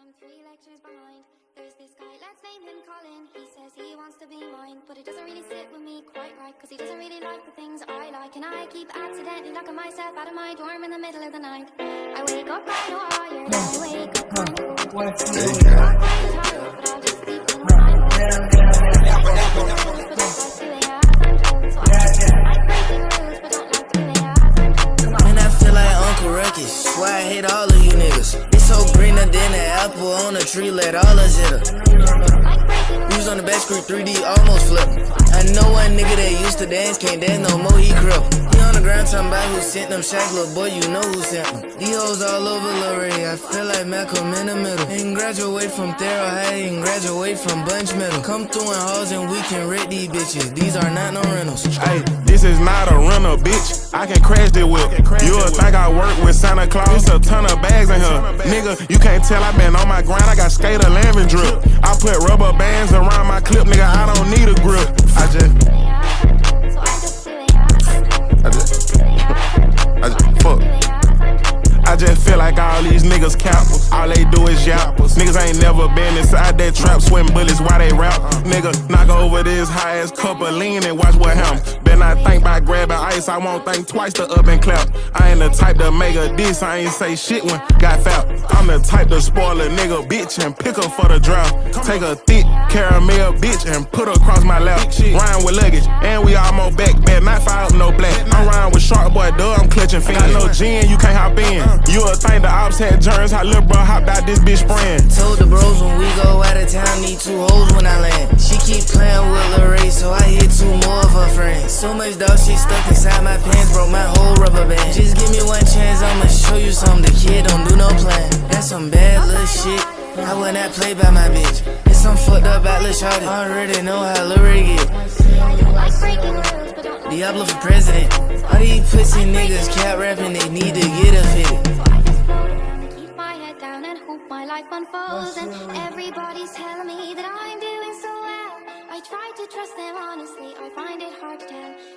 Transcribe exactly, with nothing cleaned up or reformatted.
I'm three lectures behind. There's this guy, let's name him Colin. He says he wants to be mine, but it doesn't really sit with me quite right, cause he doesn't really like the things I like. And I keep accidentally locking myself out of my dorm in the middle of the night. I wake up kind of wired, I wake up kind of cold. I'm not quite tired, but I'll just sleep when I'm old. But I like doing as I'm told. So I like breaking rules, but don't like doing as I'm told. Man, I feel like Uncle Ruckus, why I hate all of you niggas. It's so greener than an apple on a tree, let all us hit her. We was on the back street, three D almost flip. I know one nigga that used to dance, can't dance no more, he crip. He on the ground talking about who sent them shots, little boy, you know who sent them. These hoes all over Lurie, I feel like Malcolm in the middle. He can graduate from Thero High, he can graduate from Bunch Middle. Come through in halls and we can rent these bitches, these are not no rentals. Hey, this is not a rental, bitch, I can crash this whip. You'll think I work with Santa Claus, a ton of bags in here. Nigga, you can't tell I been on my grind, I got skater landing drip. I put rubber bands around my clip, nigga, I don't need a grip. I just I just I just fuck I just feel like all these niggas cap, all they do is yap. Niggas ain't never been inside that trap, sweating bullets while they rap. Nigga, knock over this high ass cup of lean and watch what happens. Better not think by grabbing ice, I won't think twice to up and clap. I ain't the type to make a diss, I ain't say shit when got foul. I'm the type to spoil a nigga bitch and pick her for the drought. Take a thick caramel bitch and put her across my lap. Rhyme with luggage, and we almost back, better not fire up no black. I'm riding with Shark Boy, duh, I'm clutching fins. Got no gin, you can't hop in. You'll think the ops had germs, how lil' bro hopped out this bitch spraying. Told the bros when we go out of town, need two hoes when I land. She keep playing with Lurie, so I hit two more of her friends. So much dog shit stuck inside my pants, broke my whole rubber band. Just give me one chance, I'ma show you something. The kid don't do no plan. That's some bad little shit, I would not play by my bitch. It's some fucked up about lil' shawty, I already know how Lurie get. Diablo for president. All these pussy niggas cap rapping, they need to get a fitted. Keep my head down and hope my life unfolds. And everybody's telling me that I'm doing so well. I try to trust them honestly, I find it hard to tell.